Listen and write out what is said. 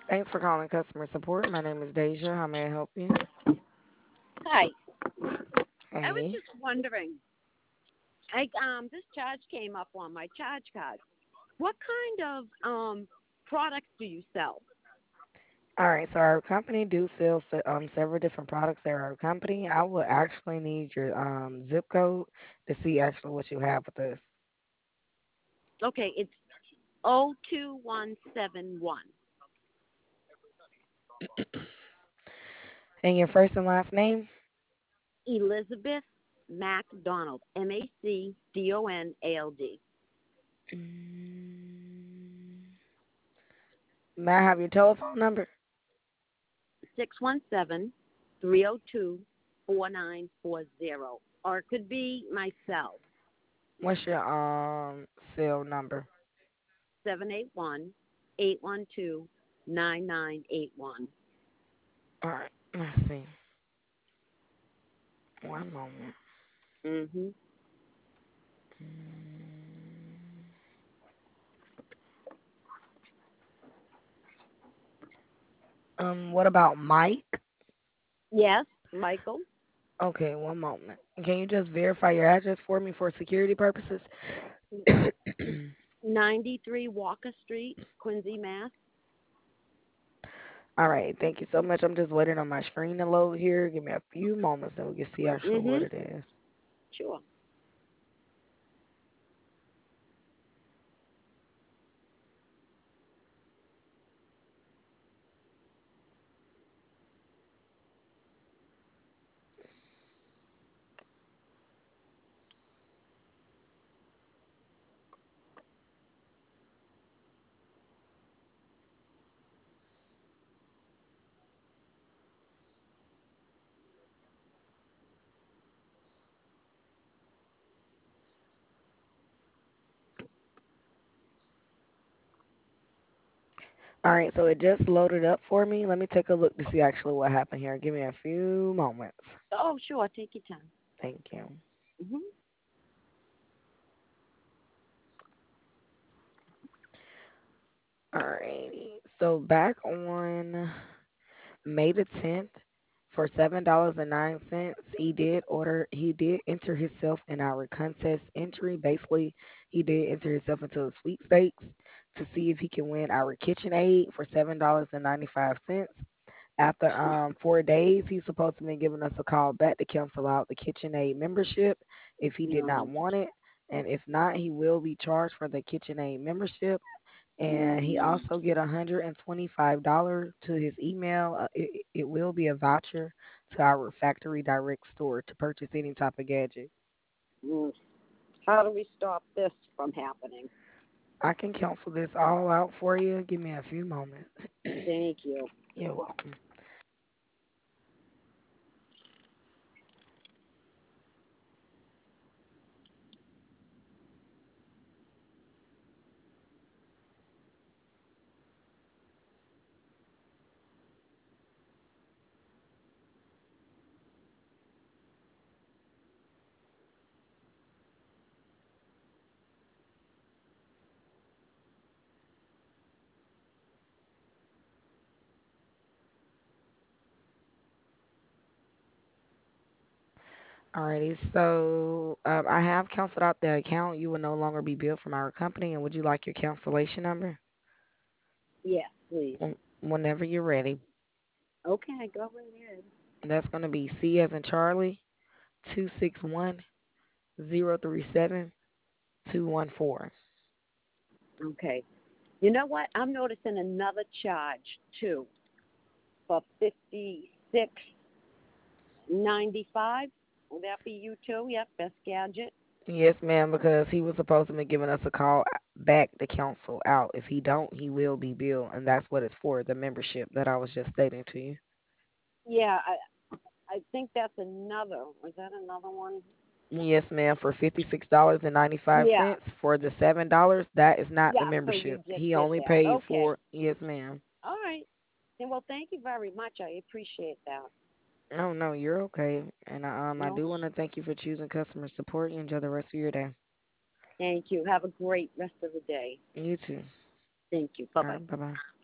Thanks for calling customer support. My name is Deja. How may I help you? Hi. I was Hey. just wondering. This charge came up on my charge card. What kind of products do you sell? All right, so our company do sell several different products at our company. I will actually need your zip code to see actually what you have with us. Okay, it's 02171. And your first and last name? Elizabeth MacDonald. MacDonald. Mm, May I have your telephone number? 617-302-4940. Or it could be my cell. What's your cell number? 781-812-9981. All right, let's see. One moment. Mhm. Mm, what about Mike? Yes, Michael. Okay, one moment. Can you just verify your address for me for security purposes? 93 Walker Street, Quincy, Mass. All right, thank you so much. I'm just waiting on my screen to load here. Give me a few moments and we can see actually what Mhm. it is. Sure. All right, so it just loaded up for me. Let me take a look to see actually what happened here. Give me a few moments. Oh, sure. Take your time. Thank you. Mhm. All righty. So back on May the 10th for $7.09. He did enter himself in our contest entry. Basically, he did enter himself into a sweepstakes to see if he can win our KitchenAid for $7.95. After 4 days, he's supposed to be giving us a call back to cancel out the KitchenAid membership if he did not No. want it. And if not, he will be charged for the KitchenAid membership, and he Mhm. also get $125 to his email. It will be a voucher to our factory direct store to purchase any type of gadget. Mm. How do we stop this from happening? I can cancel this all out for you. Give me a few moments. Thank you. You're welcome. Alrighty, so I have canceled out the account. You will no longer be billed from our company. And would you like your cancellation number? Yes, please. Whenever you're ready. Okay, go right ahead. That's going to be C as in Charlie, 261-037-214. Okay. You know what? I'm noticing another charge too for 56.95. Will that be you too? Yep, Best Gadget. Yes, ma'am, because he was supposed to be giving us a call back to cancel out. If he don't, he will be billed, and that's what it's for, the membership that I was just stating to you. Yeah, I think that's another. Was that another one? Yes, ma'am, for $56.95 Yeah. for the $7, that is not the Yeah, so you membership. just He did only that. paid Okay. for, yes, ma'am. All right. And well, thank you very much. I appreciate that. Oh no, you're okay. And I No, do want to thank you for choosing customer support. You enjoy the rest of your day. thank you. Have a great rest of the day. You too. Thank you. Bye All bye. right, bye bye.